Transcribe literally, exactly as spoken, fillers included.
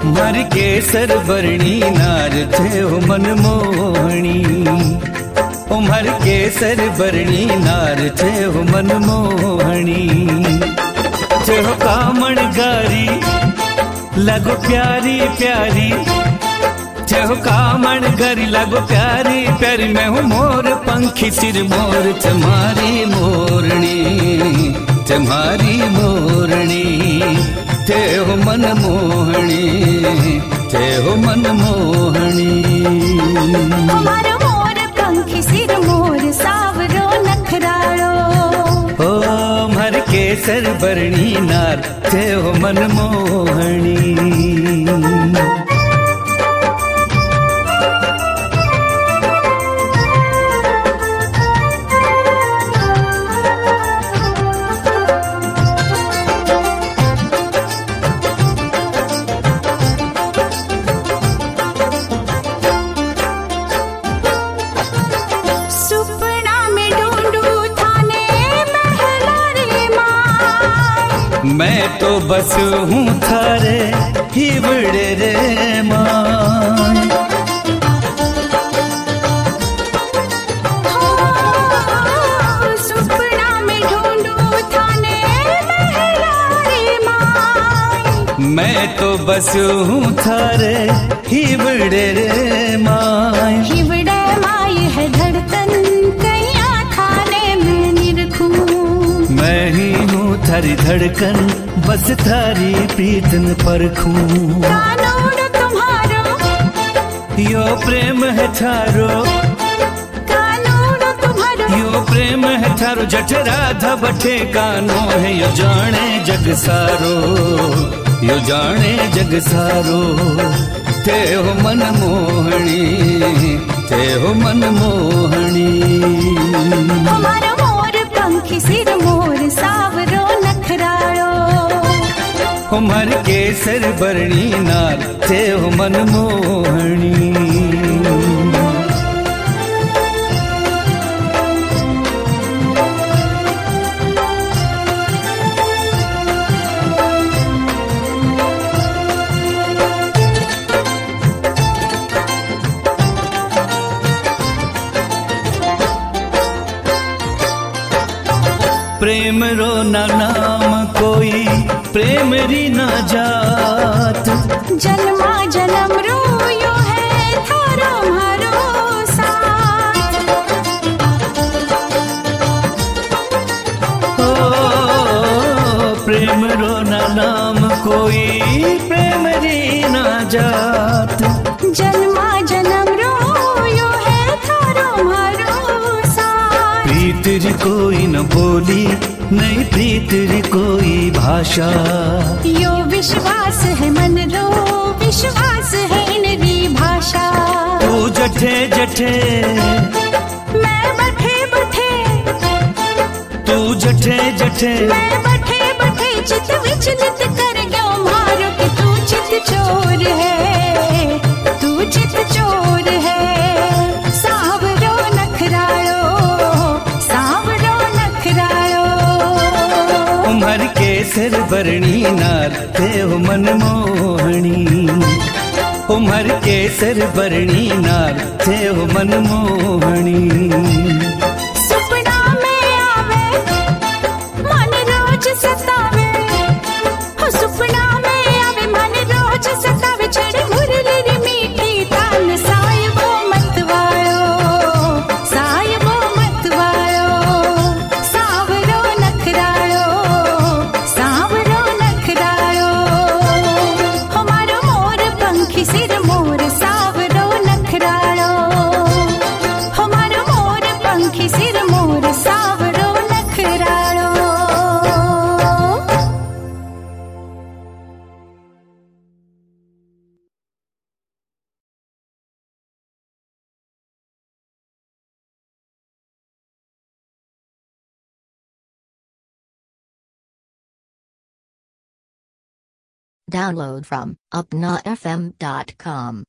मर केसर बरणी नार थे हो मनमोहनी, उमर केसर बरणी नार थे हो मनमोहनी। थे हो कामण गारी लगो प्यारी प्यारी, थे हो कामण गारी लगो प्यारी प्यारी। मैं हूँ मोर पंखी सिर मोर तुम्हारी मोरनी, तुम्हारी मोरनी। थे हो मनमोहनी, थे हो मनमोहनी। हमारा मोर पंखी सिर मोर सावरो नखराड़ो, ओ मर केसर बरणी नार थे हो मनमोहनी। मैं तो बस हूँ थारे हिवड़े रे मां, सुपना में ढूंढूं थाने महला रे मां। मैं तो बस हूँ थारे हिवड़े रे मां। हिवड़े माई है धड़कन कैया थाने में निरखूं, मैं ही हूँ थारी धड़कन बस थारी प्रीतन परखूं। कानून तुम्हारो यो प्रेम है थारो, कानून तुम्हारो यो प्रेम है थारो। जठ राधा बठे कानो है यो जाने जग सारो, यो जाने जग सारो। थे हो मनमोहनी, थे हो मनमोहनी। हमारा मोर पंखी सिर मोर सावरो नखराड़ो, उमर केसर बरणी नार थे हो मनमोहनी। प्रेम रो ना नाम कोई प्रेम री ना जात, जन्मा जन्म रो यो है थारो मारो साथ। ओ प्रेम रो ना नाम कोई प्रेम री ना जात, जन्मा जन्म रो यो है थारो मारो साथ। प्रीत री कोई न बोली नहीं प्रीत री कोई भाषा, यो विश्वास है मन रो विश्वास है इनरी भाषा। तू जठे जठे मैं बठे बठे, तू जठे जठे मैं बठे बठे चित विचलित कर गयो मारो कि तू चित चोर है, तू चित चोर है। सावरो नखराड़ो, सावरो नखराड़ो। उमर केसर बरणी नार थे हो मनमोहनी, उमर केसर बरणी नार थे हो मनमोहनी। सुपना में आवे मन रोज सतावे, हो सुपना में आवे मन रोज सतावे। छड़ मुरली री मीठी तान साहिबो मत वायो, साहिबो मत वायो। सावरो नखराड़ो, सावरो नखराड़ो। हमारो मोर पंखी सिर मोर सावरो नखराड़ो, हमारो मोर पंखी सिर मोर सावरो नखराड़ो। Download from upna f m dot com.